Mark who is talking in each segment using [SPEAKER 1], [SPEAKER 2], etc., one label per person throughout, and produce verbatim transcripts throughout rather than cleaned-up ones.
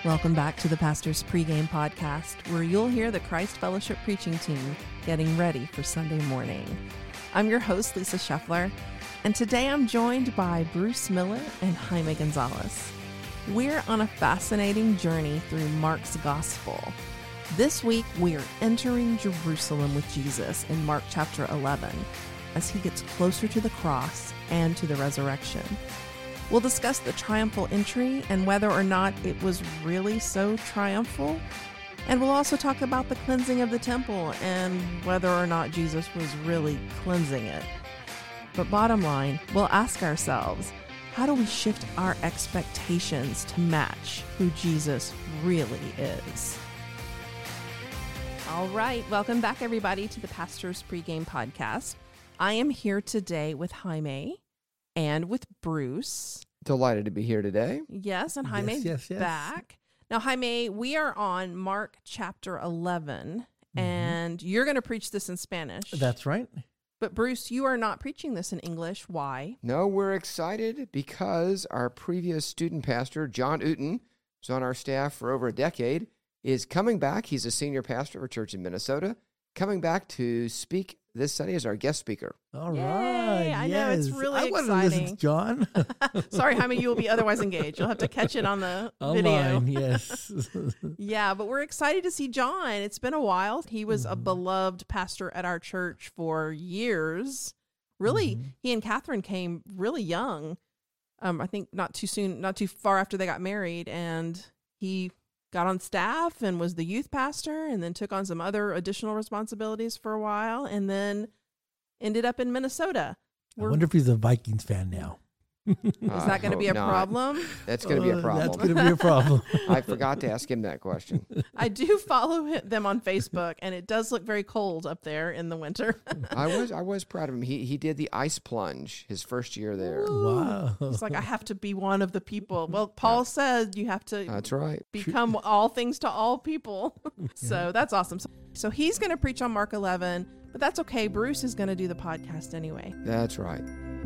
[SPEAKER 1] Welcome back to the Pastor's Pregame Podcast, where you'll hear the Christ Fellowship preaching team getting ready for Sunday morning. I'm your host, Lisa Scheffler, and today I'm joined by Bruce Miller and Jaime Gonzalez. We're on a fascinating journey through Mark's Gospel. This week, we are entering Jerusalem with Jesus in Mark chapter eleven, as he gets closer to the cross and to the resurrection. We'll discuss the triumphal entry and whether or not it was really so triumphal. And we'll also talk about the cleansing of the temple and whether or not Jesus was really cleansing it. But bottom line, we'll ask ourselves, how do we shift our expectations to match who Jesus really is? All right, welcome back everybody to the Pastor's Pregame Podcast. I am here today with Jaime and with Bruce.
[SPEAKER 2] Delighted to be here today.
[SPEAKER 1] Yes, and Jaime
[SPEAKER 3] yes, yes, yes.
[SPEAKER 1] back. Now, Jaime, we are on Mark chapter eleven, mm-hmm. and you're going to preach this in Spanish.
[SPEAKER 3] That's right.
[SPEAKER 1] But Bruce, you are not preaching this in English. Why?
[SPEAKER 2] No, we're excited because our previous student pastor, John Uten, who's on our staff for over a decade, is coming back. He's a senior pastor of a church in Minnesota, coming back to speak this Sunday as our guest speaker.
[SPEAKER 3] All
[SPEAKER 1] Yay,
[SPEAKER 3] right.
[SPEAKER 1] I
[SPEAKER 3] yes.
[SPEAKER 1] know, it's really
[SPEAKER 3] I
[SPEAKER 1] exciting.
[SPEAKER 3] want to listen to John.
[SPEAKER 1] Sorry, Jaime, you will be otherwise engaged. You'll have to catch it on the video.
[SPEAKER 3] Online, yes.
[SPEAKER 1] Yeah, but we're excited to see John. It's been a while. He was mm-hmm. a beloved pastor at our church for years. Really, mm-hmm. he and Catherine came really young. Um, I think not too soon, not too far after they got married, and he got on staff and was the youth pastor and then took on some other additional responsibilities for a while and then ended up in Minnesota.
[SPEAKER 3] We're, I wonder if he's a Vikings fan now.
[SPEAKER 1] Is that going to be a
[SPEAKER 2] not.
[SPEAKER 1] problem?
[SPEAKER 2] That's going to be a problem.
[SPEAKER 3] Uh, that's going to be a problem.
[SPEAKER 2] I forgot to ask him that question.
[SPEAKER 1] I do follow them on Facebook, and it does look very cold up there in the winter.
[SPEAKER 2] I was I was proud of him. He he did the ice plunge his first year there.
[SPEAKER 1] Ooh.
[SPEAKER 3] Wow.
[SPEAKER 1] He's like, I have to be one of the people. Well, Paul yeah. said you have to
[SPEAKER 2] that's right.
[SPEAKER 1] become all things to all people. So that's awesome. So, so he's going to preach on Mark eleven, but that's okay. Bruce is going to do the podcast anyway.
[SPEAKER 2] That's right.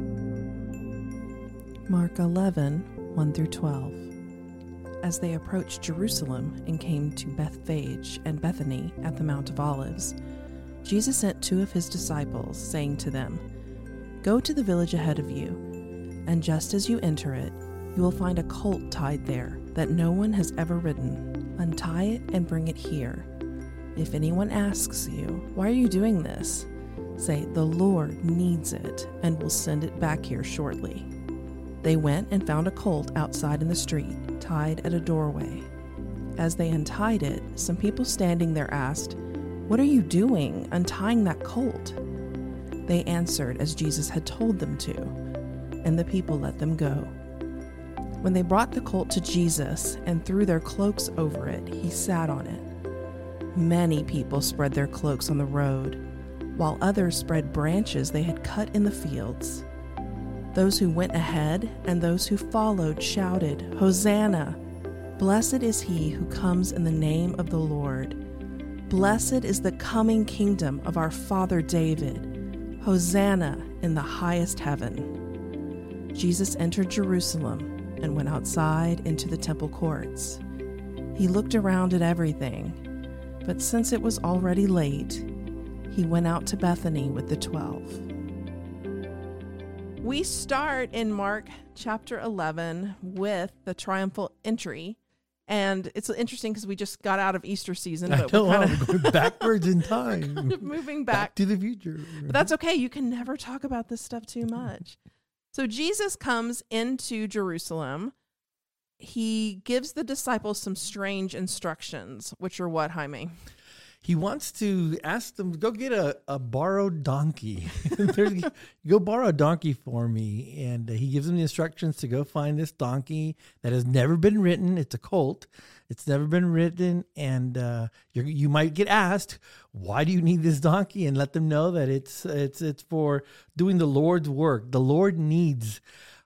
[SPEAKER 1] Mark eleven, one through twelve. As they approached Jerusalem and came to Bethphage and Bethany at the Mount of Olives, Jesus sent two of his disciples, saying to them, "Go to the village ahead of you, and just as you enter it, you will find a colt tied there that no one has ever ridden. Untie it and bring it here. If anyone asks you, 'Why are you doing this?' say, 'The Lord needs it and will send it back here shortly.'" They went and found a colt outside in the street, tied at a doorway. As they untied it, some people standing there asked, "What are you doing, untying that colt?" They answered as Jesus had told them to, and the people let them go. When they brought the colt to Jesus and threw their cloaks over it, he sat on it. Many people spread their cloaks on the road, while others spread branches they had cut in the fields. Those who went ahead and those who followed shouted, "Hosanna! Blessed is he who comes in the name of the Lord. Blessed is the coming kingdom of our father David. Hosanna in the highest heaven." Jesus entered Jerusalem and went outside into the temple courts. He looked around at everything, but since it was already late, he went out to Bethany with the twelve. We start in Mark chapter eleven with the triumphal entry. And it's interesting because we just got out of Easter season.
[SPEAKER 3] I
[SPEAKER 1] But
[SPEAKER 3] know,
[SPEAKER 1] we're kind
[SPEAKER 3] I'm
[SPEAKER 1] of
[SPEAKER 3] going backwards in time.
[SPEAKER 1] kind of moving back.
[SPEAKER 3] back to the future.
[SPEAKER 1] But that's okay. You can never talk about this stuff too much. So Jesus comes into Jerusalem. He gives the disciples some strange instructions, which are what, Jaime?
[SPEAKER 3] He wants to ask them, go get a, a borrowed donkey. Go borrow a donkey for me. And he gives them the instructions to go find this donkey that has never been ridden. It's a colt. It's never been ridden. And uh, you you might get asked, why do you need this donkey? And let them know that it's it's it's for doing the Lord's work. The Lord needs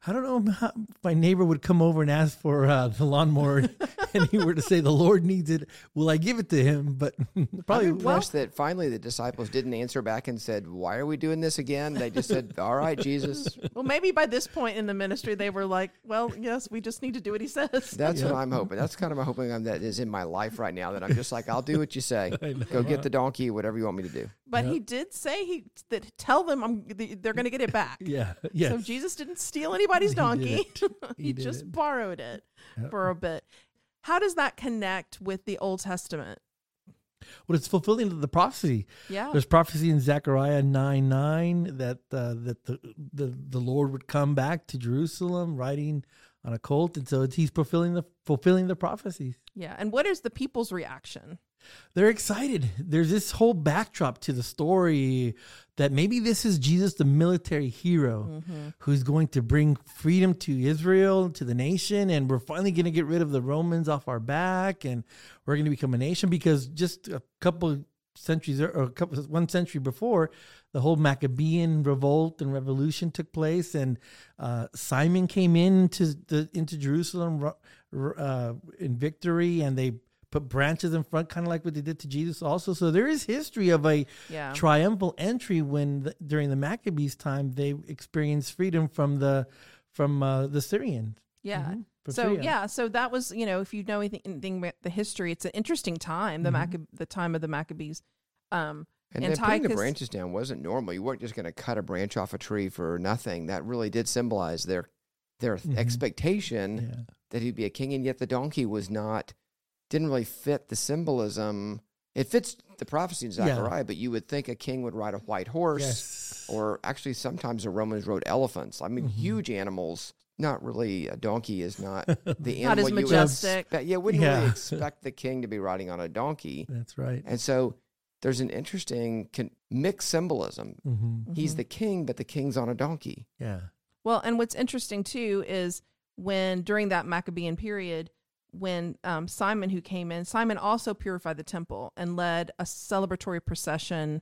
[SPEAKER 3] I don't know how my neighbor would come over and ask for uh, the lawnmower and he were to say, the Lord needs it. Will I give it to him? But probably.
[SPEAKER 2] I'm impressed that finally the disciples didn't answer back and said, why are we doing this again? They just said, all right, Jesus.
[SPEAKER 1] Well, maybe by this point in the ministry, they were like, well, yes, we just need to do what he says.
[SPEAKER 2] That's
[SPEAKER 3] Yeah.
[SPEAKER 2] what I'm hoping. That's kind of my hoping I'm, that is in my life right now, that I'm just like, I'll do what you say. Go get the donkey, whatever you want me to do.
[SPEAKER 1] But
[SPEAKER 3] Yep.
[SPEAKER 1] he did say he that tell them I'm they're going to get it back.
[SPEAKER 3] Yeah. Yes.
[SPEAKER 1] So Jesus didn't steal anybody's
[SPEAKER 3] He
[SPEAKER 1] donkey.
[SPEAKER 3] did
[SPEAKER 1] he
[SPEAKER 3] He did
[SPEAKER 1] just
[SPEAKER 3] it.
[SPEAKER 1] borrowed it
[SPEAKER 3] Yep.
[SPEAKER 1] for a bit. How does that connect with the Old Testament?
[SPEAKER 3] Well, it's fulfilling of the prophecy.
[SPEAKER 1] Yeah.
[SPEAKER 3] There's prophecy in Zechariah nine nine that uh, that the, the the Lord would come back to Jerusalem riding on a colt, and so it's, he's fulfilling the fulfilling the prophecies.
[SPEAKER 1] Yeah. And what is the people's reaction?
[SPEAKER 3] They're excited. There's this whole backdrop to the story that maybe this is Jesus, the military hero,
[SPEAKER 1] Mm-hmm.
[SPEAKER 3] who's going to bring freedom to Israel, to the nation, and we're finally going to get rid of the Romans off our back, and we're going to become a nation. Because just a couple centuries or a couple one century before, the whole Maccabean revolt and revolution took place, and uh, Simon came into the into Jerusalem uh, in victory, and they put branches in front, kind of like what they did to Jesus also. So there is history of a
[SPEAKER 1] Yeah.
[SPEAKER 3] triumphal entry when the, during the Maccabees' time they experienced freedom from the from uh, the Syrians.
[SPEAKER 1] Yeah.
[SPEAKER 3] Mhm. From
[SPEAKER 1] So
[SPEAKER 3] Syria.
[SPEAKER 1] yeah, so that was, you know, if you know anything, anything about the history, it's an interesting time, the
[SPEAKER 3] Mhm.
[SPEAKER 1] Maccab- the time of the Maccabees. Um,
[SPEAKER 2] And then putting the
[SPEAKER 1] Antiochus-
[SPEAKER 2] branches down wasn't normal. You weren't just going to cut a branch off a tree for nothing. That really did symbolize their their
[SPEAKER 3] Mhm.
[SPEAKER 2] expectation
[SPEAKER 3] Yeah.
[SPEAKER 2] that he'd be a king, and yet the donkey was not, didn't really fit the symbolism. It fits the prophecy in
[SPEAKER 3] Yeah.
[SPEAKER 2] Zechariah, but you would think a king would ride a white horse,
[SPEAKER 3] Yes.
[SPEAKER 2] or actually sometimes the Romans rode elephants. I mean,
[SPEAKER 3] Mhm.
[SPEAKER 2] huge animals. Not really, a donkey is not the
[SPEAKER 1] Not
[SPEAKER 2] animal
[SPEAKER 1] as
[SPEAKER 2] you would
[SPEAKER 1] majestic.
[SPEAKER 2] expect. Yeah, wouldn't
[SPEAKER 3] Yeah.
[SPEAKER 2] really expect the king to be riding on a donkey.
[SPEAKER 3] That's right.
[SPEAKER 2] And so there's an interesting con- mixed symbolism.
[SPEAKER 3] Mm-hmm.
[SPEAKER 2] He's
[SPEAKER 1] Mhm.
[SPEAKER 2] the king, but the king's on a donkey.
[SPEAKER 3] Yeah.
[SPEAKER 1] Well, and what's interesting too is when during that Maccabean period, when um, Simon, who came in, Simon also purified the temple and led a celebratory procession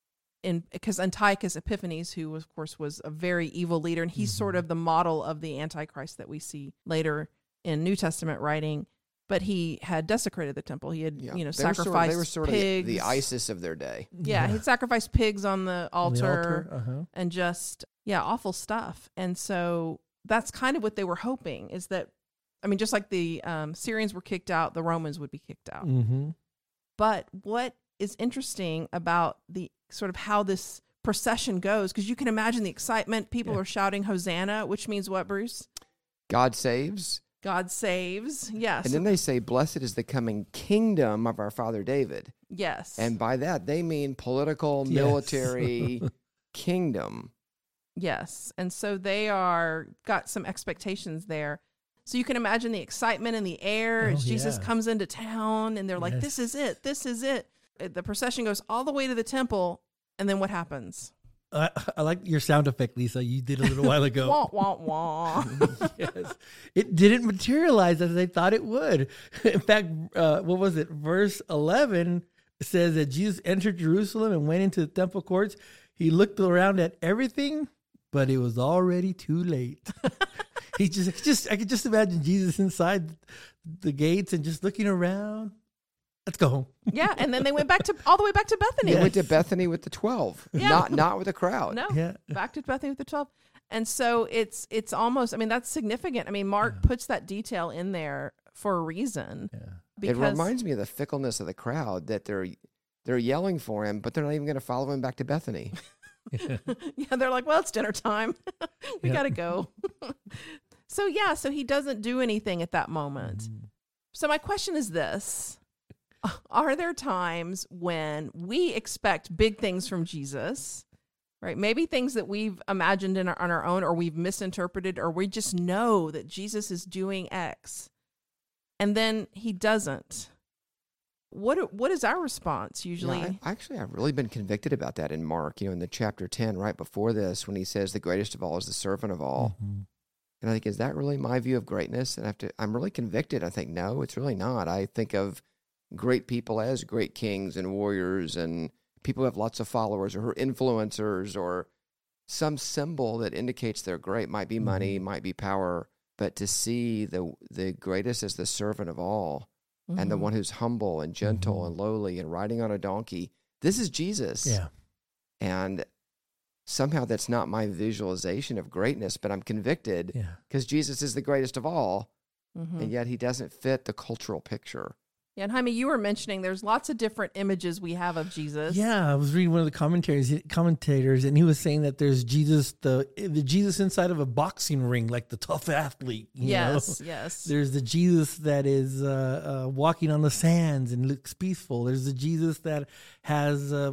[SPEAKER 1] in because Antiochus Epiphanes, who of course was a very evil leader, and he's
[SPEAKER 3] Mhm.
[SPEAKER 1] sort of the model of the Antichrist that we see later in New Testament writing. But he had desecrated the temple. He had,
[SPEAKER 2] Yeah.
[SPEAKER 1] you know,
[SPEAKER 2] They were sort of-
[SPEAKER 1] sacrificed
[SPEAKER 2] They were sort
[SPEAKER 1] pigs.
[SPEAKER 2] of the, the ISIS of their day.
[SPEAKER 1] Yeah, he'd sacrificed pigs on the
[SPEAKER 3] On the
[SPEAKER 1] altar,
[SPEAKER 3] Uh-huh.
[SPEAKER 1] and just, yeah, awful stuff. And so that's kind of what they were hoping is that, I mean, just like the um, Syrians were kicked out, the Romans would be kicked out.
[SPEAKER 3] Mm-hmm.
[SPEAKER 1] But what is interesting about the sort of how this procession goes, because you can imagine the excitement. People
[SPEAKER 3] Yeah.
[SPEAKER 1] are shouting Hosanna, which means what, Bruce?
[SPEAKER 2] God saves.
[SPEAKER 1] God saves. Yes.
[SPEAKER 2] And then they say, blessed is the coming kingdom of our father David.
[SPEAKER 1] yes.
[SPEAKER 2] And by that, they mean political,
[SPEAKER 3] Yes.
[SPEAKER 2] military kingdom.
[SPEAKER 1] Yes. And so they are got some expectations there. So you can imagine the excitement in the air
[SPEAKER 3] Oh,
[SPEAKER 1] as Jesus
[SPEAKER 3] yeah.
[SPEAKER 1] comes into town and they're like,
[SPEAKER 3] Yes.
[SPEAKER 1] this is it. This is it. Uh, The procession goes all the way to the temple. And then what happens?
[SPEAKER 3] I, I like your sound effect, Lisa. You did a little while ago.
[SPEAKER 1] Wah, wah, wah.
[SPEAKER 3] Yes. It didn't materialize as they thought it would. In fact, uh, what was it? Verse eleven says that Jesus entered Jerusalem and went into the temple courts. He looked around at everything, but it was already too late. he just, just, I could just imagine Jesus inside the gates and just looking around. Let's go home.
[SPEAKER 1] Yeah. And then they went back to all the way back to Bethany.
[SPEAKER 2] They
[SPEAKER 3] Yeah.
[SPEAKER 2] went to Bethany with the twelve,
[SPEAKER 1] Yeah.
[SPEAKER 2] not not with the crowd.
[SPEAKER 1] No,
[SPEAKER 3] Yeah.
[SPEAKER 1] back to Bethany with the twelve. And so it's it's almost, I mean, that's significant. I mean, Mark
[SPEAKER 3] Yeah.
[SPEAKER 1] puts that detail in there for a reason.
[SPEAKER 3] Yeah.
[SPEAKER 1] Because
[SPEAKER 2] It reminds me of the fickleness of the crowd, that they're they're yelling for him, but they're not even going to follow him back to Bethany.
[SPEAKER 1] yeah, they're like, well, it's dinner time. we
[SPEAKER 3] Yeah.
[SPEAKER 1] got to go. So, yeah, so he doesn't do anything at that moment.
[SPEAKER 3] Mm-hmm.
[SPEAKER 1] So, my question is this. Are there times when we expect big things from Jesus, right? Maybe things that we've imagined in our, on our own, or we've misinterpreted, or we just know that Jesus is doing X, and then he doesn't. What what is our response usually?
[SPEAKER 2] Yeah, I, actually, I've really been convicted about that in Mark, you know, in the chapter ten, right before this, when he says the greatest of all is the servant of all.
[SPEAKER 3] Mhm.
[SPEAKER 2] And I think, is that really my view of greatness? And I have to, I'm really convicted. I think, no, it's really not. I think of great people as great kings and warriors and people who have lots of followers or who are influencers or some symbol that indicates they're great. Might be money,
[SPEAKER 3] Mhm.
[SPEAKER 2] might be power, but to see the the greatest as the servant of all, and the
[SPEAKER 1] Mhm.
[SPEAKER 2] one who's humble and gentle
[SPEAKER 3] Mhm.
[SPEAKER 2] and lowly and riding on a donkey. This is Jesus.
[SPEAKER 3] Yeah.
[SPEAKER 2] And somehow that's not my visualization of greatness, but I'm convicted
[SPEAKER 3] Yeah.
[SPEAKER 2] because Jesus is the greatest of all,
[SPEAKER 1] Mhm.
[SPEAKER 2] and yet he doesn't fit the cultural picture.
[SPEAKER 1] Yeah, and Jaime, you were mentioning there's lots of different images we have of Jesus.
[SPEAKER 3] Yeah, I was reading one of the commentaries, commentators, and he was saying that there's Jesus, the the Jesus inside of a boxing ring, like the tough athlete. You
[SPEAKER 1] Yes,
[SPEAKER 3] know?
[SPEAKER 1] yes.
[SPEAKER 3] There's the Jesus that is uh, uh, walking on the sands and looks peaceful. There's the Jesus that has uh,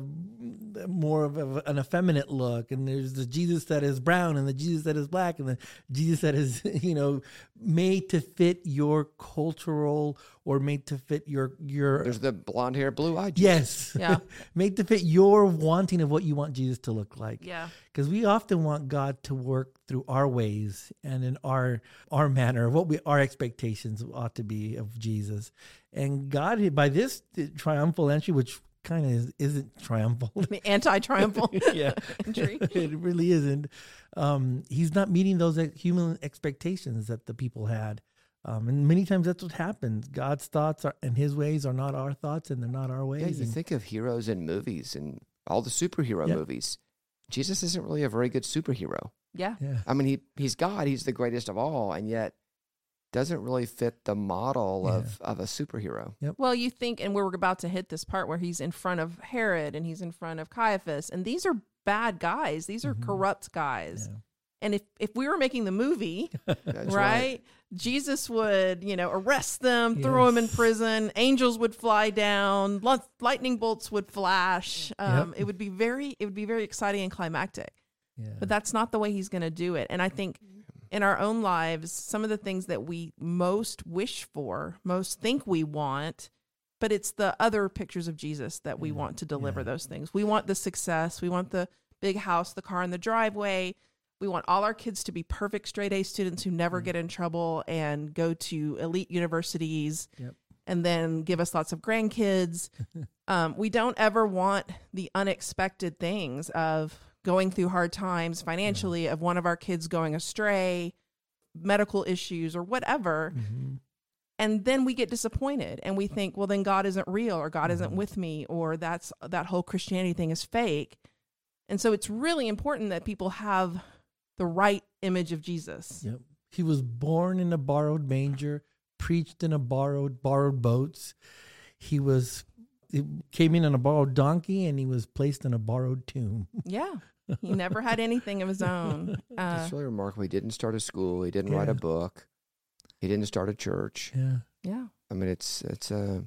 [SPEAKER 3] more of a, an effeminate look, and there's the Jesus that is brown, and the Jesus that is black, and the Jesus that is, you know, made to fit your cultural or made to fit your your
[SPEAKER 2] There's the blonde hair, blue eyed.
[SPEAKER 3] yes,
[SPEAKER 1] Yeah.
[SPEAKER 3] made to fit your wanting of what you want Jesus to look like.
[SPEAKER 1] Yeah.
[SPEAKER 3] Because we often want God to work through our ways and in our our manner, what we our expectations ought to be of Jesus. And God, by this triumphal entry, which kind of is, isn't triumphal,
[SPEAKER 1] The anti-triumphal
[SPEAKER 3] yeah,
[SPEAKER 1] entry.
[SPEAKER 3] it really isn't. Um, he's not meeting those ex- human expectations that the people had. Um, and many times that's what happens. God's thoughts are, and his ways are not our thoughts, and they're not our ways.
[SPEAKER 2] Yeah, you
[SPEAKER 3] And-
[SPEAKER 2] think of heroes in movies and all the superhero
[SPEAKER 3] Yep.
[SPEAKER 2] movies. Jesus isn't really a very good superhero.
[SPEAKER 1] Yeah.
[SPEAKER 3] yeah.
[SPEAKER 2] I mean, he he's God, he's the greatest of all, and yet doesn't really fit the model of, of a superhero.
[SPEAKER 1] Well, you think, and we're about to hit this part where he's in front of Herod and he's in front of Caiaphas, and these are bad guys. These are
[SPEAKER 3] Mhm.
[SPEAKER 1] corrupt guys.
[SPEAKER 3] Yeah.
[SPEAKER 1] And if, if we were making the movie,
[SPEAKER 2] That's
[SPEAKER 1] right, Jesus would, you know, arrest them, throw them in
[SPEAKER 3] Yes.
[SPEAKER 1] prison. Angels would fly down. li- Lightning bolts would flash. Um,
[SPEAKER 3] Yep.
[SPEAKER 1] It would be very, it would be very exciting and climactic.
[SPEAKER 3] Yeah.
[SPEAKER 1] But that's not the way he's going to do it. And I think in our own lives, some of the things that we most wish for, most think we want, but it's the other pictures of Jesus that we
[SPEAKER 3] Yeah.
[SPEAKER 1] want to deliver
[SPEAKER 3] Yeah.
[SPEAKER 1] those things. We want the success. We want the big house, the car in the driveway. We want all our kids to be perfect straight A students who never
[SPEAKER 3] Mm.
[SPEAKER 1] get in trouble and go to elite universities
[SPEAKER 3] Yep.
[SPEAKER 1] and then give us lots of grandkids. um, we don't ever want the unexpected things of going through hard times financially, of one of our kids going astray, medical issues, or whatever.
[SPEAKER 3] Mhm.
[SPEAKER 1] And then we get disappointed and we think, well, then God isn't real, or God isn't
[SPEAKER 3] Mhm.
[SPEAKER 1] with me, or that's that whole Christianity thing is fake. And so it's really important that people have the right image of Jesus.
[SPEAKER 3] Yep. He was born in a borrowed manger, preached in a borrowed borrowed boats. He was he came in on a borrowed donkey, and he was placed in a borrowed tomb.
[SPEAKER 1] Yeah. He never had anything of his own. Uh,
[SPEAKER 2] It's really remarkable. He didn't start a school. He didn't write
[SPEAKER 3] Yeah.
[SPEAKER 2] a book. He didn't start a church.
[SPEAKER 3] Yeah.
[SPEAKER 1] yeah.
[SPEAKER 2] I mean, it's it's a.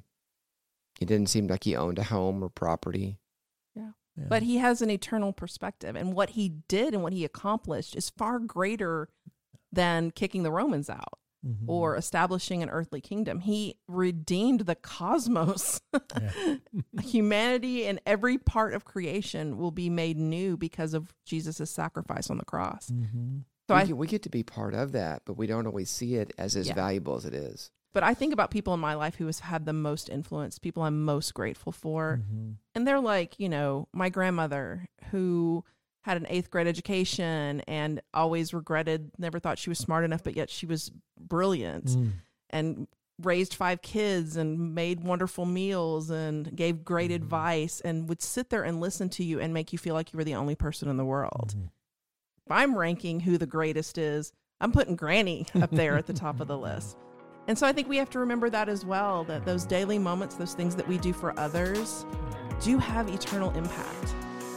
[SPEAKER 2] He didn't seem like he owned a home or property.
[SPEAKER 3] yeah.
[SPEAKER 1] But he has an eternal perspective, and what he did and what he accomplished is far greater than kicking the Romans out
[SPEAKER 3] Mhm.
[SPEAKER 1] or establishing an earthly kingdom. He redeemed the cosmos.
[SPEAKER 3] Yeah.
[SPEAKER 1] Humanity and every part of creation will be made new because of Jesus' sacrifice on the cross.
[SPEAKER 3] Mhm.
[SPEAKER 1] So
[SPEAKER 2] we,
[SPEAKER 1] I,
[SPEAKER 2] get, we get to be part of that, but we don't always see it as as
[SPEAKER 1] Yeah.
[SPEAKER 2] valuable as it is.
[SPEAKER 1] but I think about people in my life who has had the most influence, people I'm most grateful for.
[SPEAKER 3] Mhm.
[SPEAKER 1] And they're like, you know, my grandmother who had an eighth grade education and always regretted, never thought she was smart enough, but yet she was brilliant
[SPEAKER 3] Mm.
[SPEAKER 1] and raised five kids and made wonderful meals and gave great
[SPEAKER 3] Mhm.
[SPEAKER 1] advice and would sit there and listen to you and make you feel like you were the only person in the world.
[SPEAKER 3] Mhm.
[SPEAKER 1] If I'm ranking who the greatest is, I'm putting Granny up there at the top of the list. And so I think we have to remember that as well, that those daily moments, those things that we do for others do have eternal impact.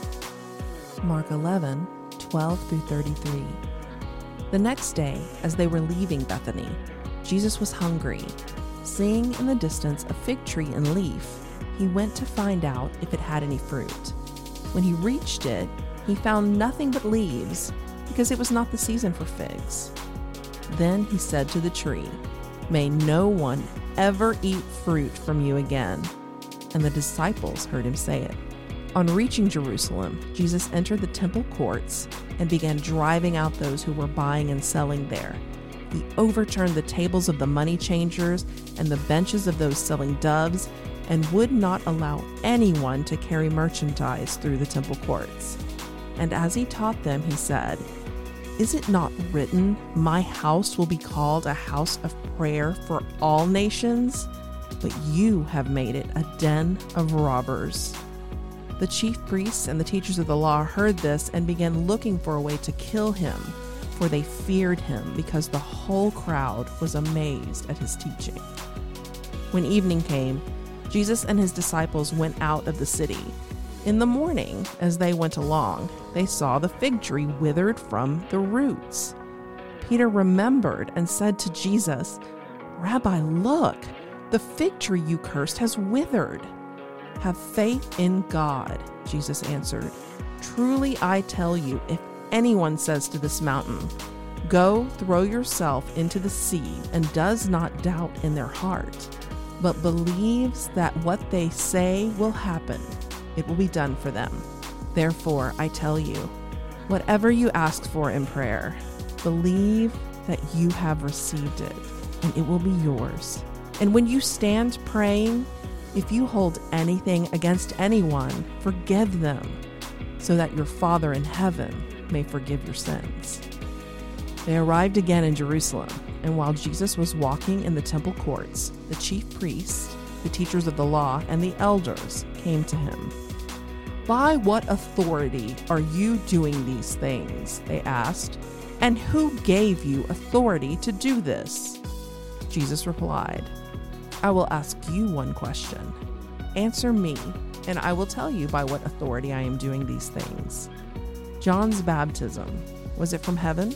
[SPEAKER 1] Mark eleven, twelve through thirty-three. The next day, as they were leaving Bethany, Jesus was hungry. Seeing in the distance a fig tree in leaf, he went to find out if it had any fruit. When he reached it, he found nothing but leaves, because it was not the season for figs. Then he said to the tree, "May no one ever eat fruit from you again." And the disciples heard him say it. On reaching Jerusalem, Jesus entered the temple courts and began driving out those who were buying and selling there. He overturned the tables of the money changers and the benches of those selling doves, and would not allow anyone to carry merchandise through the temple courts. And as he taught them, he said, "Is it not written, 'My house will be called a house of prayer for all nations'? But you have made it a den of robbers." The chief priests and the teachers of the law heard this and began looking for a way to kill him, for they feared him because the whole crowd was amazed at his teaching. When evening came, Jesus and his disciples went out of the city. In the morning, as they went along, they saw the fig tree withered from the roots. Peter remembered and said to Jesus, "Rabbi, look, the fig tree you cursed has withered." "Have faith in God," Jesus answered. "Truly I tell you, if anyone says to this mountain, 'Go throw yourself into the sea,' and does not doubt in their heart, but believes that what they say will happen, it will be done for them. Therefore, I tell you, whatever you ask for in prayer, believe that you have received it, and it will be yours. And when you stand praying, if you hold anything against anyone, forgive them, so that your Father in heaven may forgive your sins." They arrived again in Jerusalem, and while Jesus was walking in the temple courts, the chief priests, the teachers of the law, and the elders came to him. "By what authority are you doing these things?" they asked. "And who gave you authority to do this?" Jesus replied, "I will ask you one question. Answer me, and I will tell you by what authority I am doing these things. John's baptism, was it from heaven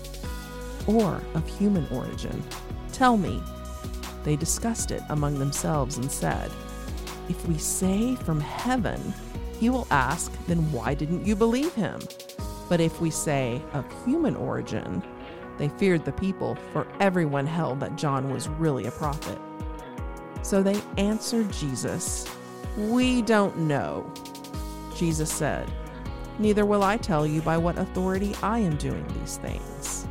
[SPEAKER 1] or of human origin? Tell me." They discussed it among themselves and said, "If we say from heaven, he will ask, 'Then why didn't you believe him?' But if we say of human origin," they feared the people, for everyone held that John was really a prophet. So they answered Jesus, "We don't know." Jesus said, "Neither will I tell you by what authority I am doing these things."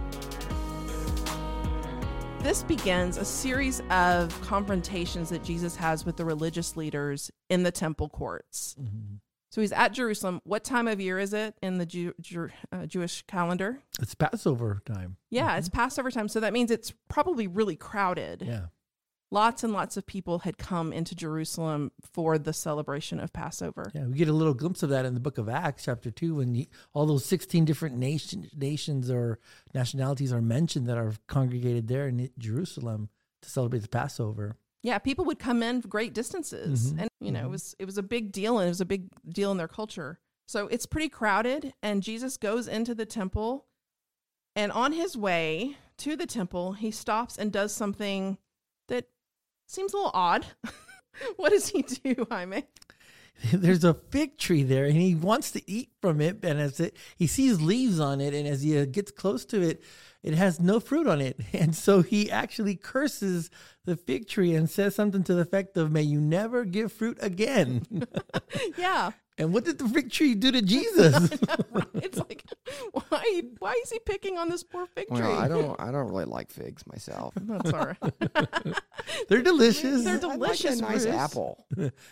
[SPEAKER 1] This begins a series of confrontations that Jesus has with the religious leaders in the temple courts. Mm-hmm. So he's at Jerusalem. What time of year is it in the Jew, Jew, uh, Jewish calendar?
[SPEAKER 3] It's Passover time.
[SPEAKER 1] Yeah,
[SPEAKER 3] Mm-hmm.
[SPEAKER 1] it's Passover time. So that means it's probably really crowded.
[SPEAKER 3] Yeah.
[SPEAKER 1] Lots and lots of people had come into Jerusalem for the celebration of Passover.
[SPEAKER 3] Yeah, we get a little glimpse of that in the book of Acts, chapter two, when you, all those sixteen different nation, nations or nationalities are mentioned that are congregated there in Jerusalem to celebrate the Passover.
[SPEAKER 1] Yeah, people would come in great distances, mm-hmm. and you know mm-hmm. it was it was a big deal, and it was a big deal in their culture. So it's pretty crowded, and Jesus goes into the temple, and on his way to the temple, he stops and does something that seems a little odd. What does he do, Jaime?
[SPEAKER 3] There's a fig tree there, and he wants to eat from it. And as it, he sees leaves on it, and as he uh, gets close to it, it has no fruit on it. And so he actually curses the fig tree and says something to the effect of, "May you never give fruit again."
[SPEAKER 1] Yeah.
[SPEAKER 3] And what did the fig tree do to Jesus?
[SPEAKER 1] Know, right? It's like, why? Why is he picking on this poor fig tree?
[SPEAKER 2] Well, I don't. I don't really like figs myself.
[SPEAKER 1] That's all right.
[SPEAKER 3] They're delicious.
[SPEAKER 1] They're delicious.
[SPEAKER 2] I like a nice
[SPEAKER 1] Bruce.
[SPEAKER 2] apple.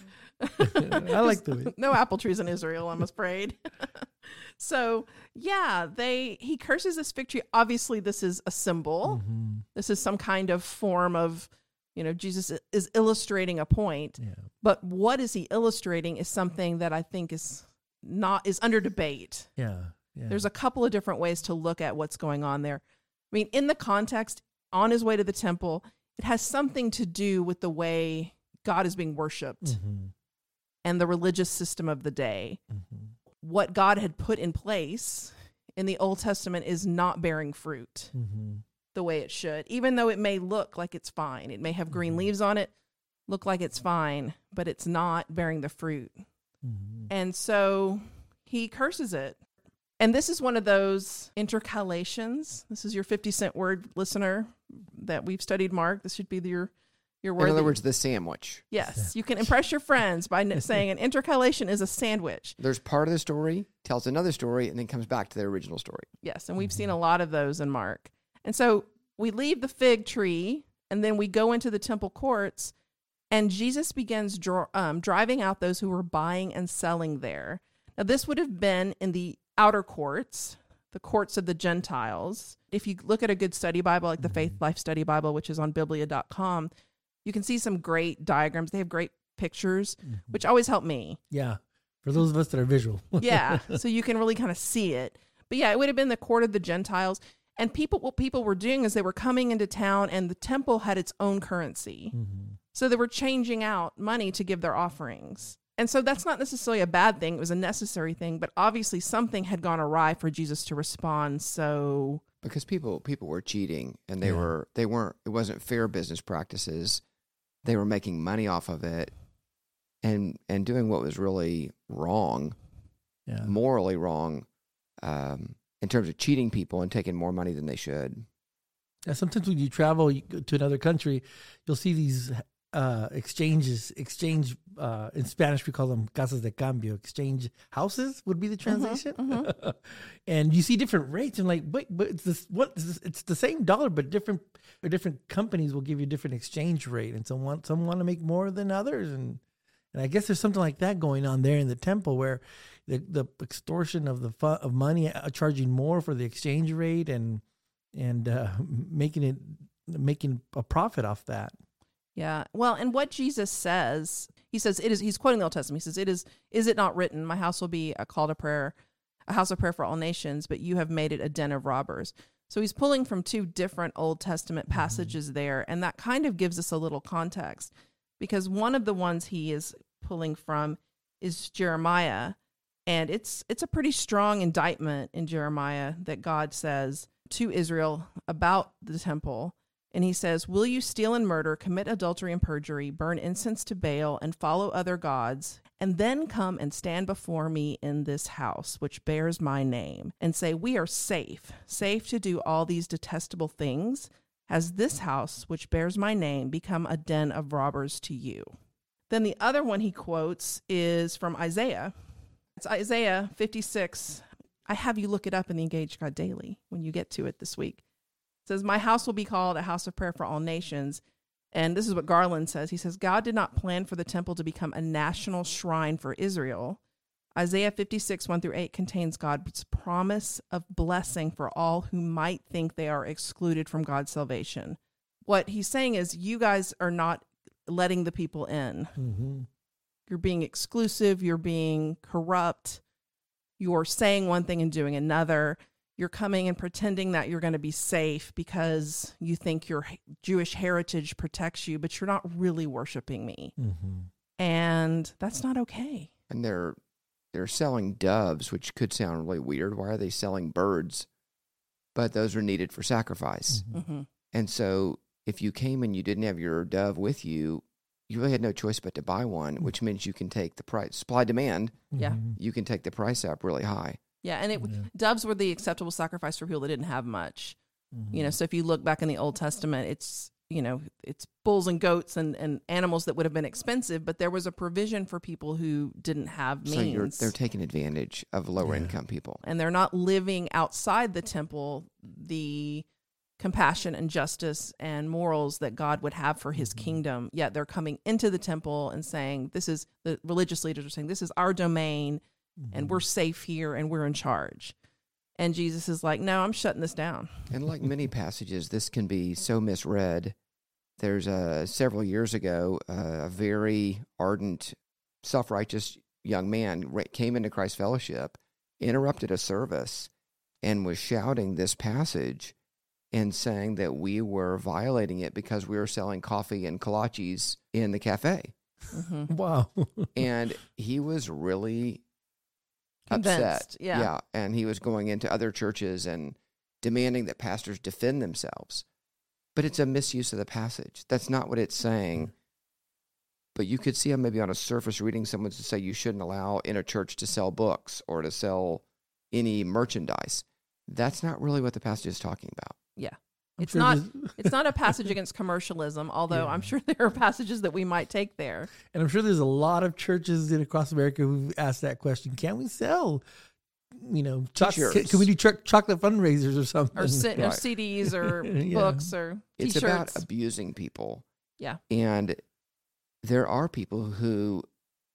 [SPEAKER 3] I like the
[SPEAKER 1] no apple trees in Israel, I'm afraid. So yeah, they he curses this fig tree. Obviously, this is a symbol. Mm-hmm. This is some kind of form of, you know, Jesus is illustrating a point.
[SPEAKER 3] Yeah.
[SPEAKER 1] But what is he illustrating is something that I think is not is under debate.
[SPEAKER 3] Yeah. Yeah.
[SPEAKER 1] There's a couple of different ways to look at what's going on there. I mean, in the context, on his way to the temple, it has something to do with the way God is being worshipped mm-hmm. and the religious system of the day. Mm-hmm. What God had put in place in the Old Testament is not bearing fruit mm-hmm. the way it should, even though it may look like it's fine. It may have green mm-hmm. leaves on it, look like it's fine, but it's not bearing the fruit. Mm-hmm. And so he curses it. And this is one of those intercalations. This is your fifty cent word, listener, that we've studied, Mark. This should be your, your word.
[SPEAKER 2] In other
[SPEAKER 1] that,
[SPEAKER 2] words, the sandwich.
[SPEAKER 1] Yes. You can impress your friends by saying an intercalation is a sandwich.
[SPEAKER 2] There's part of the story, tells another story, and then comes back to the original story.
[SPEAKER 1] Yes. And we've seen a lot of those in Mark. And so we leave the fig tree, and then we go into the temple courts, and Jesus begins dr- um, driving out those who were buying and selling there. Now, this would have been in the outer courts, the courts of the Gentiles. If you look at a good study Bible, like the
[SPEAKER 3] Mhm.
[SPEAKER 1] Faith Life Study Bible, which is on biblia dot com, you can see some great diagrams. They have great pictures,
[SPEAKER 3] Mhm.
[SPEAKER 1] which always help me.
[SPEAKER 3] Yeah. For those of us that are visual.
[SPEAKER 1] Yeah, so you can really kind of see it. But yeah, it would have been the court of the Gentiles. And people, what people were doing is they were coming into town, and the temple had its own currency.
[SPEAKER 3] Mhm.
[SPEAKER 1] So they were changing out money to give their offerings. And so that's not necessarily a bad thing. It was a necessary thing, but obviously something had gone awry for Jesus to respond. So
[SPEAKER 2] Because people people were cheating, and they
[SPEAKER 3] Yeah.
[SPEAKER 2] were they weren't. It wasn't fair business practices. They were making money off of it, and and doing what was really wrong,
[SPEAKER 3] Yeah.
[SPEAKER 2] morally wrong, um, in terms of cheating people and taking more money than they should.
[SPEAKER 3] Yeah, sometimes when you travel you go to another country, you'll see these uh, exchanges, exchange, uh, in Spanish we call them casas de cambio, exchange houses would be the translation.
[SPEAKER 1] mhm.
[SPEAKER 3] And you see different rates and like, wait, but it's this, what is this? It's the same dollar, but different, or different companies will give you a different exchange rate. And some want, some want to make more than others. And, and I guess there's something like that going on there in the temple where the, the extortion of the fu- of money, uh, charging more for the exchange rate and, and uh, making it, making a profit off that.
[SPEAKER 1] Yeah. Well, and what Jesus says, he says, it is, he's quoting the Old Testament. He says, it is, is it not written, my house will be a call to prayer, a house of prayer for all nations, but you have made it a den of robbers. So he's pulling from two different Old Testament passages there. And that kind of gives us a little context, because one of the ones he is pulling from is Jeremiah. And it's, it's a pretty strong indictment in Jeremiah that God says to Israel about the temple. And he says, will you steal and murder, commit adultery and perjury, burn incense to Baal, and follow other gods, and then come and stand before me in this house, which bears my name, and say, we are safe, safe to do all these detestable things? Has this house, which bears my name, become a den of robbers to you? Then the other one he quotes is from Isaiah. It's Isaiah fifty-six. I have you look it up in the Engage God Daily when you get to it this week. It says, my house will be called a house of prayer for all nations. And this is what Garland says. He says, God did not plan for the temple to become a national shrine for Israel. Isaiah fifty-six, one through eight contains God's promise of blessing for all who might think they are excluded from God's salvation. What he's saying is, you guys are not letting the people in.
[SPEAKER 3] Mm-hmm.
[SPEAKER 1] You're being exclusive. You're being corrupt. You're saying one thing and doing another. You're coming and pretending that you're going to be safe because you think your Jewish heritage protects you, but you're not really worshiping me.
[SPEAKER 3] Mm-hmm.
[SPEAKER 1] And that's not okay.
[SPEAKER 2] And they're they're selling doves, which could sound really weird. Why are they selling birds? But those are needed for sacrifice.
[SPEAKER 3] Mm-hmm.
[SPEAKER 1] Mm-hmm.
[SPEAKER 2] And so if you came and you didn't have your dove with you, you really had no choice but to buy one, which means you can take the price, supply demand,
[SPEAKER 1] Yeah.
[SPEAKER 3] Mm-hmm.
[SPEAKER 2] you can take the price up really high.
[SPEAKER 1] Yeah, and it
[SPEAKER 3] Yeah.
[SPEAKER 1] doves were the acceptable sacrifice for people that didn't have much.
[SPEAKER 3] Mm-hmm.
[SPEAKER 1] You know, so if you look back in the Old Testament, it's, you know, it's bulls and goats and, and animals that would have been expensive, but there was a provision for people who didn't have means.
[SPEAKER 2] So you're, they're taking advantage of lower
[SPEAKER 3] Yeah.
[SPEAKER 2] income people.
[SPEAKER 1] And they're not living outside the temple the compassion and justice and morals that God would have for his kingdom. Yet they're coming into the temple and saying, this is, the religious leaders are saying, this is our domain and we're safe here and we're in charge. And Jesus is like, no, I'm shutting this down.
[SPEAKER 2] And like many passages, this can be so misread. There's a, several years ago, uh, a very ardent, self-righteous young man ra- came into Christ Fellowship, interrupted a service, and was shouting this passage and saying that we were violating it because we were selling coffee and kolaches in the cafe.
[SPEAKER 1] Mm-hmm.
[SPEAKER 3] Wow.
[SPEAKER 2] And he was really
[SPEAKER 1] Convinced,
[SPEAKER 2] upset.
[SPEAKER 1] yeah.
[SPEAKER 2] Yeah. And he was going into other churches and demanding that pastors defend themselves. But it's a misuse of the passage. That's not what it's saying. But you could see him maybe on a surface reading someone to say you shouldn't allow in a church to sell books or to sell any merchandise. That's not really what the passage is talking about.
[SPEAKER 1] Yeah.
[SPEAKER 3] I'm
[SPEAKER 1] It's
[SPEAKER 3] sure
[SPEAKER 1] not
[SPEAKER 3] there's-
[SPEAKER 1] it's not a passage against commercialism, although
[SPEAKER 3] Yeah.
[SPEAKER 1] I'm sure there are passages that we might take there.
[SPEAKER 3] And I'm sure there's a lot of churches in across America who've asked that question. Can we sell, you know, choc-
[SPEAKER 2] T-shirts.
[SPEAKER 3] can, can we do ch- chocolate fundraisers or something?
[SPEAKER 1] Or, C- or
[SPEAKER 2] Right.
[SPEAKER 1] C Ds or
[SPEAKER 3] Yeah.
[SPEAKER 1] books or
[SPEAKER 2] It's
[SPEAKER 1] T-shirts.
[SPEAKER 2] about abusing people.
[SPEAKER 1] Yeah.
[SPEAKER 2] And there are people who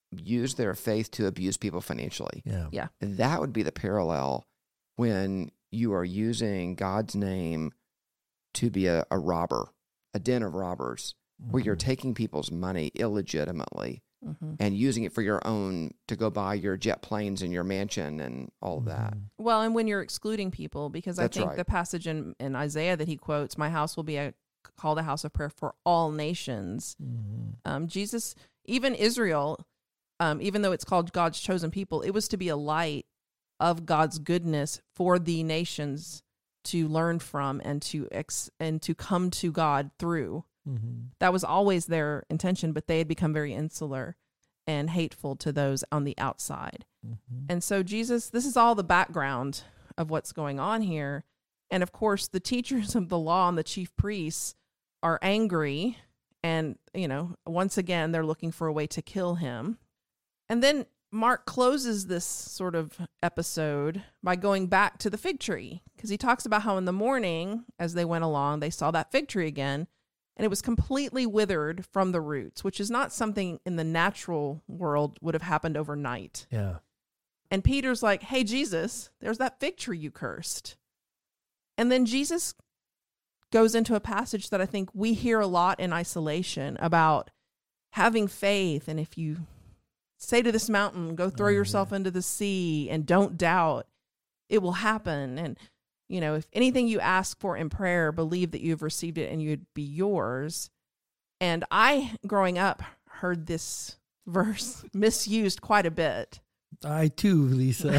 [SPEAKER 2] use their faith to abuse people financially.
[SPEAKER 3] Yeah.
[SPEAKER 1] Yeah.
[SPEAKER 2] And that would be the parallel when you are using God's name to be a, a robber, a den of robbers, where you're taking people's money illegitimately
[SPEAKER 1] Mm-hmm.
[SPEAKER 2] and using it for your own, to go buy your jet planes and your mansion and all of that.
[SPEAKER 1] Well, and when you're excluding people, because
[SPEAKER 2] That's
[SPEAKER 1] I think
[SPEAKER 2] right.
[SPEAKER 1] the passage in, in Isaiah that he quotes, my house will be a, called a house of prayer for all nations.
[SPEAKER 3] Mm-hmm.
[SPEAKER 1] Um, Jesus, even Israel, um, even though it's called God's chosen people, it was to be a light of God's goodness for the nations to learn from and to ex- and to come to God through.
[SPEAKER 3] Mm-hmm.
[SPEAKER 1] That was always their intention, but they had become very insular and hateful to those on the outside.
[SPEAKER 3] Mm-hmm.
[SPEAKER 1] And so Jesus, this is all the background of what's going on here. And of course, the teachers of the law and the chief priests are angry. And, you know, once again, they're looking for a way to kill him. And then Mark closes this sort of episode by going back to the fig tree, because he talks about how in the morning, as they went along, they saw that fig tree again, and it was completely withered from the roots, which is not something in the natural world would have happened overnight.
[SPEAKER 3] Yeah.
[SPEAKER 1] And Peter's like, hey, Jesus, there's that fig tree you cursed. And then Jesus goes into a passage that I think we hear a lot in isolation about having faith. And if you say to this mountain, go throw
[SPEAKER 3] Oh,
[SPEAKER 1] yourself
[SPEAKER 3] yeah.
[SPEAKER 1] into the sea and don't doubt, it will happen. And, you know, if anything you ask for in prayer, believe that you've received it and you'd be yours. And I, growing up, heard this verse misused quite a bit
[SPEAKER 3] I too, Lisa.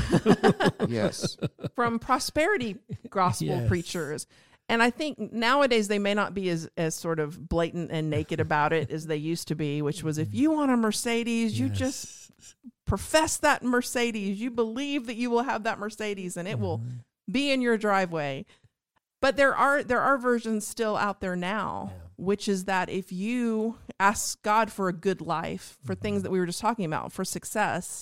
[SPEAKER 2] Yes.
[SPEAKER 1] from prosperity gospel
[SPEAKER 3] Yes.
[SPEAKER 1] preachers. And I think nowadays they may not be as, as sort of blatant and naked about it as they used to be, which was if you want a Mercedes, you
[SPEAKER 3] Yes.
[SPEAKER 1] just profess that Mercedes. You believe that you will have that Mercedes and it will
[SPEAKER 3] Mhm.
[SPEAKER 1] be in your driveway. But there are there are versions still out there now,
[SPEAKER 3] Yeah.
[SPEAKER 1] which is that if you ask God for a good life, for
[SPEAKER 3] Mhm.
[SPEAKER 1] things that we were just talking about, for success,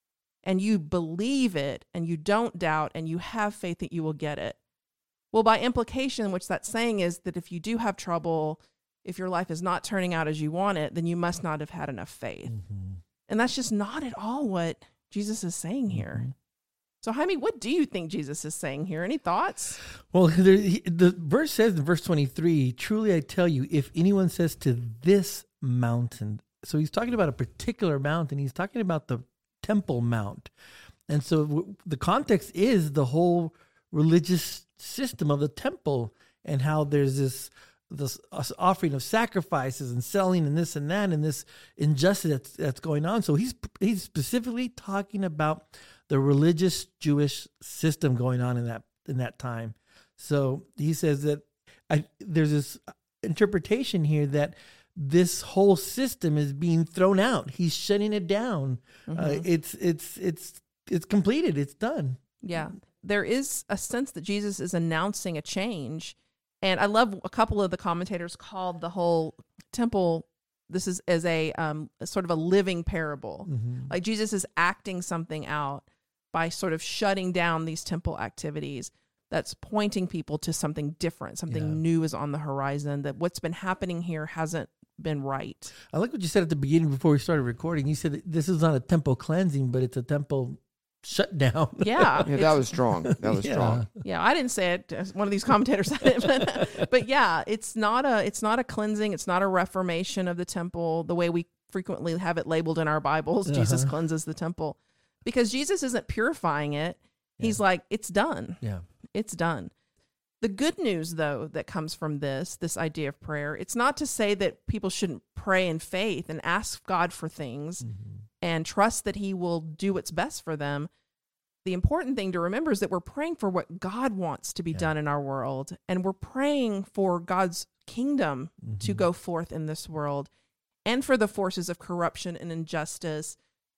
[SPEAKER 1] and you believe it and you don't doubt and you have faith that you will get it. Well, by implication, which that's saying is that if you do have trouble, if your life is not turning out as you want it, then you must not have had enough faith.
[SPEAKER 3] Mhm.
[SPEAKER 1] And that's just not at all what Jesus is saying here.
[SPEAKER 3] Mhm.
[SPEAKER 1] So, Jaime, what do you think Jesus is saying here? Any thoughts?
[SPEAKER 3] Well, there, he- the verse says in verse twenty-three, truly I tell you, if anyone says to this mountain, so he's talking about a particular mountain, he's talking about the Temple Mount. And so w- the context is the whole religious system of the temple and how there's this this offering of sacrifices and selling and this and that and this injustice that's, that's going on. So he's he's specifically talking about the religious Jewish system going on in that in that time. So he says that I, there's this interpretation here that this whole system is being thrown out. He's shutting it down.
[SPEAKER 1] Mm-hmm.
[SPEAKER 3] Uh, it's it's it's it's completed. It's done.
[SPEAKER 1] Yeah. There is a sense that Jesus is announcing a change. And I love a couple of the commentators called the whole temple, this is as a um, sort of a living parable.
[SPEAKER 3] Mm-hmm.
[SPEAKER 1] Like Jesus is acting something out by sort of shutting down these temple activities that's pointing people to something different, something
[SPEAKER 3] Yeah.
[SPEAKER 1] new is on the horizon, that what's been happening here hasn't been right.
[SPEAKER 3] I like what you said at the beginning before we started recording. You said that this is not a temple cleansing, but it's a temple shutdown.
[SPEAKER 1] Yeah.
[SPEAKER 2] Yeah, that was strong. That was
[SPEAKER 3] Yeah.
[SPEAKER 2] strong.
[SPEAKER 1] Yeah, I didn't say it. One of these commentators said it, but, but yeah, it's not a it's not a cleansing. It's not a reformation of the temple the way we frequently have it labeled in our Bibles. Jesus
[SPEAKER 3] Uh-huh.
[SPEAKER 1] cleanses the temple, because Jesus isn't purifying it. He's like, it's done.
[SPEAKER 3] Yeah.
[SPEAKER 1] It's done. The good news, though, that comes from this this idea of prayer, it's not to say that people shouldn't pray in faith and ask God for things
[SPEAKER 3] Mm-hmm.
[SPEAKER 1] and trust that he will do what's best for them. The important thing to remember is that we're praying for what God wants to be
[SPEAKER 3] Yeah.
[SPEAKER 1] done in our world. And we're praying for God's kingdom to
[SPEAKER 3] Mhm.
[SPEAKER 1] go forth in this world, and for the forces of corruption and injustice,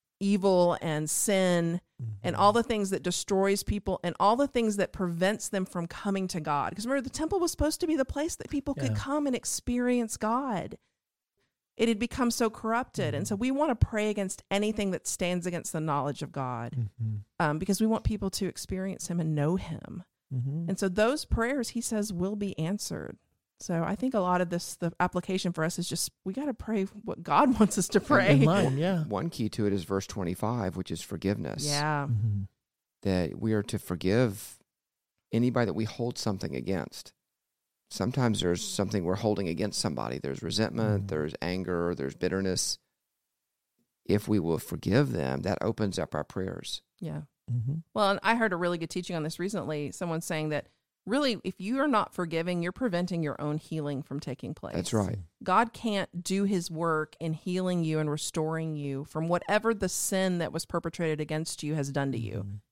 [SPEAKER 1] evil and sin, and all the things that destroys people and all the things that prevents them from coming to God. Because remember, the temple was supposed to be the place that people could
[SPEAKER 3] Yeah.
[SPEAKER 1] come and experience God. It had become so corrupted. And so we want to pray against anything that stands against the knowledge of God,
[SPEAKER 3] Mm-hmm.
[SPEAKER 1] um, because we want people to experience him and know him.
[SPEAKER 3] Mm-hmm.
[SPEAKER 1] And so those prayers, he says, will be answered. So I think a lot of this, the application for us is just, we got to pray what God wants us to
[SPEAKER 3] In
[SPEAKER 1] pray.
[SPEAKER 3] mind, yeah.
[SPEAKER 2] One key to it is verse twenty-five, which is forgiveness.
[SPEAKER 1] Yeah.
[SPEAKER 3] Mhm.
[SPEAKER 2] That we are to forgive anybody that we hold something against. Sometimes there's something we're holding against somebody. There's resentment,
[SPEAKER 3] Mhm.
[SPEAKER 2] there's anger, there's bitterness. If we will forgive them, that opens up our prayers.
[SPEAKER 1] Yeah.
[SPEAKER 3] Mhm.
[SPEAKER 1] Well, and I heard a really good teaching on this recently. Someone saying that really, if you are not forgiving, you're preventing your own healing from taking place.
[SPEAKER 2] That's right.
[SPEAKER 1] God can't do his work in healing you and restoring you from whatever the sin that was perpetrated against you has done to you.
[SPEAKER 3] Mhm.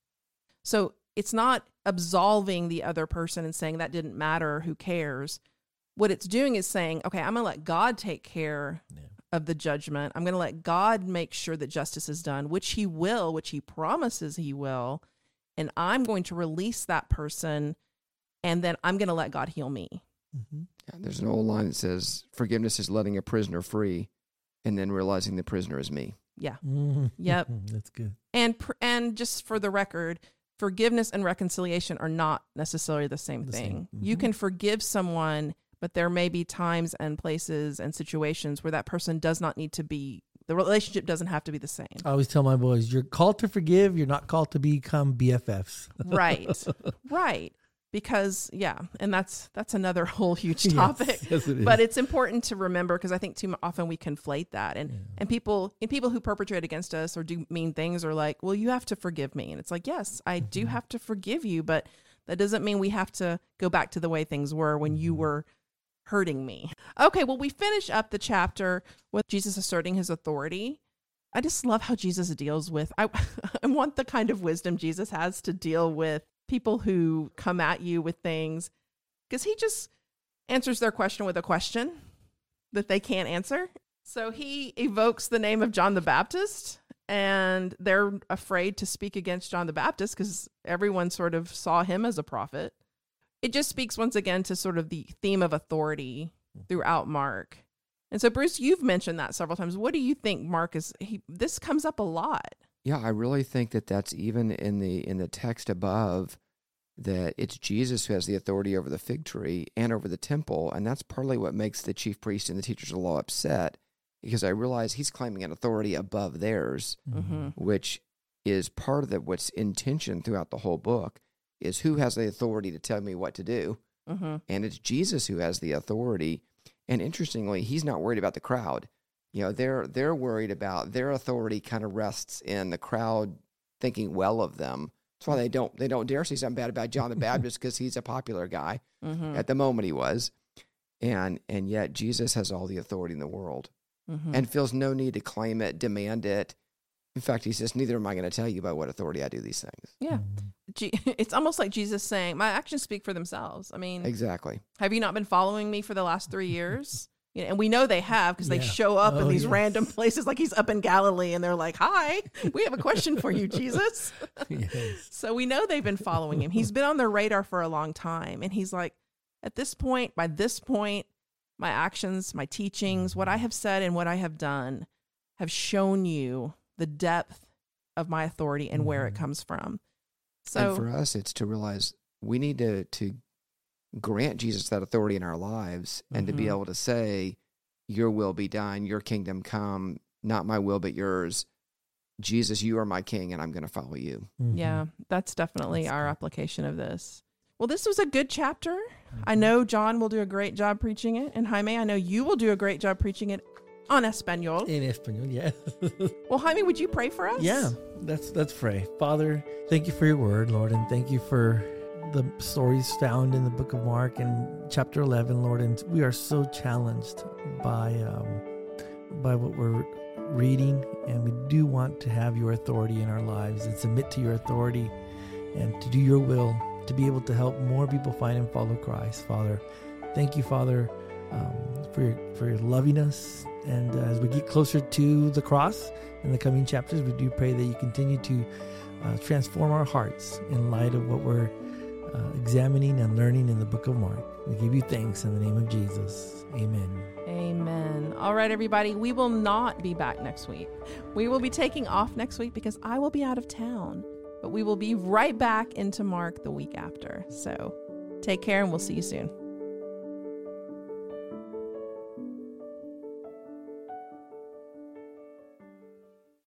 [SPEAKER 1] So it's not absolving the other person and saying that didn't matter, who cares. What it's doing is saying, okay, I'm going to let God take care
[SPEAKER 3] Yeah.
[SPEAKER 1] of the judgment. I'm going to let God make sure that justice is done, which he will, which he promises he will. And I'm going to release that person, and then I'm going to let God heal me.
[SPEAKER 3] Mhm.
[SPEAKER 2] Yeah, there's an old line that says, forgiveness is letting a prisoner free and then realizing the prisoner is me.
[SPEAKER 1] Yeah.
[SPEAKER 3] Mhm.
[SPEAKER 1] Yep.
[SPEAKER 3] That's good.
[SPEAKER 1] And pr- and just for the record, forgiveness and reconciliation are not necessarily the same
[SPEAKER 3] The
[SPEAKER 1] thing.
[SPEAKER 3] same.
[SPEAKER 1] You
[SPEAKER 3] Mhm.
[SPEAKER 1] can forgive someone, but there may be times and places and situations where that person does not need to be, the relationship doesn't have to be the same.
[SPEAKER 3] I always tell my boys, you're called to forgive. You're not called to become B F Fs.
[SPEAKER 1] Right. Right. Because, yeah, and that's that's another whole huge
[SPEAKER 3] Yes,
[SPEAKER 1] topic.
[SPEAKER 3] yes, it is.
[SPEAKER 1] But it's important to remember, because I think too often we conflate that. And
[SPEAKER 3] Yeah.
[SPEAKER 1] and people and people who perpetrate against us or do mean things are like, well, you have to forgive me. And it's like, yes, I do
[SPEAKER 3] Mm-hmm.
[SPEAKER 1] have to forgive you, but that doesn't mean we have to go back to the way things were when you
[SPEAKER 3] Mm-hmm.
[SPEAKER 1] were hurting me. Okay, well, we finish up the chapter with Jesus asserting his authority. I just love how Jesus deals with, I, I want the kind of wisdom Jesus has to deal with people who come at you with things, because he just answers their question with a question that they can't answer. So he evokes the name of John the Baptist, and they're afraid to speak against John the Baptist because everyone sort of saw him as a prophet. It just speaks once again to sort of the theme of authority throughout Mark. And so, Bruce, you've mentioned that several times. What do you think Mark is, he, this comes up a lot.
[SPEAKER 2] Yeah, I really think that that's even in the in the text above, that it's Jesus who has the authority over the fig tree and over the temple, and that's partly what makes the chief priest and the teachers of the law upset, because I realize he's claiming an authority above theirs,
[SPEAKER 1] Mm-hmm.
[SPEAKER 2] which is part of the, what's in tension throughout the whole book, is who has the authority to tell me what to do,
[SPEAKER 1] Mm-hmm.
[SPEAKER 2] and it's Jesus who has the authority. And interestingly, he's not worried about the crowd. You know, they're they're worried about their authority kind of rests in the crowd thinking well of them. That's why they don't they don't dare say something bad about John the Baptist, because he's a popular guy.
[SPEAKER 1] Mm-hmm.
[SPEAKER 2] At the moment he was. And and yet Jesus has all the authority in the world
[SPEAKER 1] Mm-hmm.
[SPEAKER 2] and feels no need to claim it, demand it. In fact, he says, neither am I going to tell you by what authority I do these things.
[SPEAKER 1] Yeah. Je- It's almost like Jesus saying, my actions speak for themselves. I mean,
[SPEAKER 2] Exactly.
[SPEAKER 1] have you not been following me for the last three years? You know, and we know they have, because they
[SPEAKER 3] Yeah.
[SPEAKER 1] show up in
[SPEAKER 3] Oh,
[SPEAKER 1] these
[SPEAKER 3] yes.
[SPEAKER 1] random places, like he's up in Galilee, and they're like, hi, we have a question for you, Jesus.
[SPEAKER 3] Yes.
[SPEAKER 1] So we know they've been following him. He's been on their radar for a long time. And he's like, at this point, by this point, my actions, my teachings, what I have said and what I have done have shown you the depth of my authority and where it comes from. So
[SPEAKER 2] and for us, it's to realize we need to to grant Jesus that authority in our lives, and to be
[SPEAKER 1] Mhm.
[SPEAKER 2] able to say, your will be done, your kingdom come, not my will but yours. Jesus, you are my king, and I'm going to follow you.
[SPEAKER 3] Mhm.
[SPEAKER 1] yeah, that's definitely
[SPEAKER 3] That's
[SPEAKER 1] our
[SPEAKER 3] good.
[SPEAKER 1] application of this. Well, this was a good chapter. I know John will do a great job preaching it. And Jaime, I know you will do a great job preaching it on Espanol.
[SPEAKER 3] In Espanol, yeah.
[SPEAKER 1] Well, Jaime, would you pray for us?
[SPEAKER 3] Yeah, that's that's pray. Father, thank you for your word, Lord, and thank you for the stories found in the book of Mark and chapter eleven, Lord. And we are so challenged by um, by what we're reading, and we do want to have your authority in our lives and submit to your authority and to do your will, to be able to help more people find and follow Christ. Father, thank you, Father, um, for your, for your loving us. And uh, as we get closer to the cross in the coming chapters, we do pray that you continue to uh, transform our hearts in light of what we're uh, examining and learning in the book of Mark. We give you thanks in the name of Jesus. Amen.
[SPEAKER 1] Amen. All right, everybody. We will not be back next week. We will be taking off next week because I will be out of town. But we will be right back into Mark the week after. So take care, and we'll see you soon.